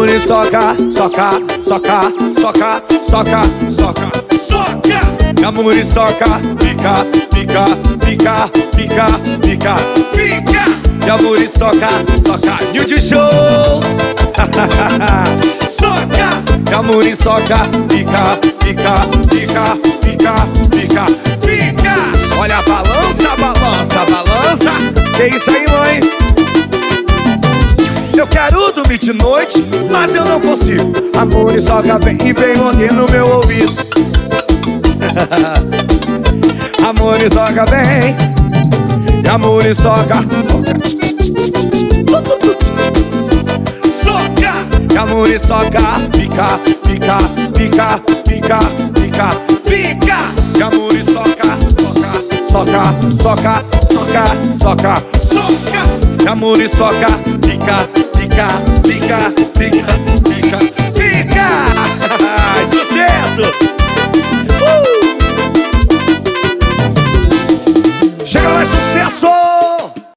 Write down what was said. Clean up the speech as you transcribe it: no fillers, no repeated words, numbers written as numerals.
e soca, soca, soca, soca, soca, soca, soca. Amor e soca, pica, pica, pica, pica, pica, pica. Amor e soca, soca, Nude Show. Soca. Amor e soca, pica, pica, pica, pica, pica, pica. Olha a balança, balança, balança. Que isso aí, mãe? Eu quero dormir de noite, mas eu não consigo. Amor e soca vem e vem morder no meu ouvido. Amor e soca vem. Amor e soca, soca. Amor e soca, pica, pica, pica, pica, pica, pica. Amor e soca, soca, soca, soca, soca, soca, soca. Amor e soca, pica, pica, pica, pica, pica.